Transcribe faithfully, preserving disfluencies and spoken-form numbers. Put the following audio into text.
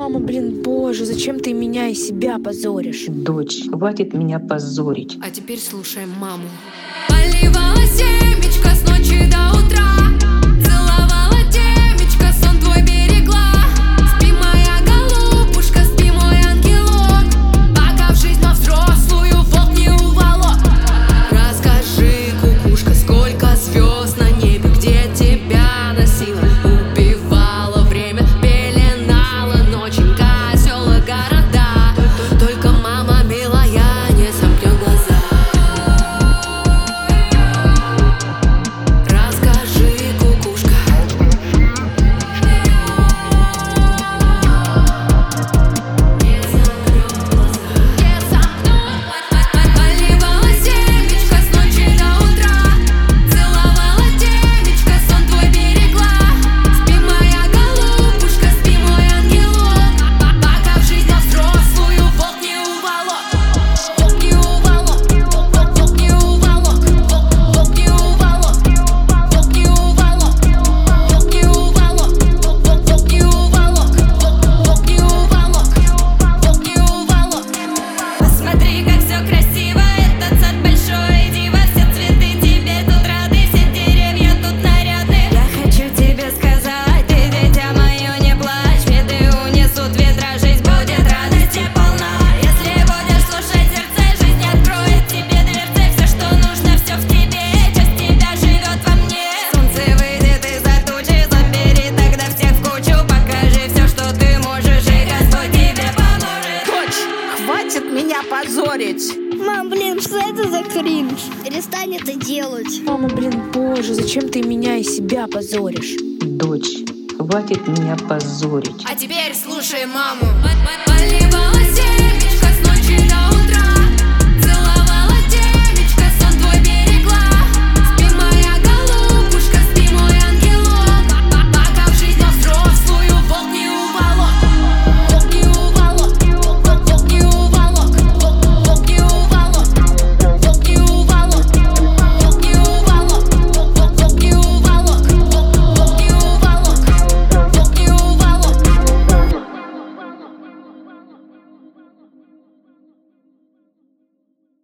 Мама, блин, боже, зачем ты меня и себя позоришь? Дочь, хватит меня позорить. А теперь слушаем маму. Поливала семечко с ночи до утра, целовала темечко, сон твой берегла. Спи, моя голубушка, спи, мой ангелок, пока в жизнь во взрослую волк не уволок. Расскажи, кукушка, сколько звезд на небе, где тебя носила, убивала время, пеленала ноченька, села, города. Только мама милая не сомкнет глаза. Меня позорить. Мам, блин, что это за кринж? Перестань это делать. Мама, блин, боже, зачем ты меня и себя позоришь? Дочь, хватит меня позорить. А теперь слушаем маму. Поливала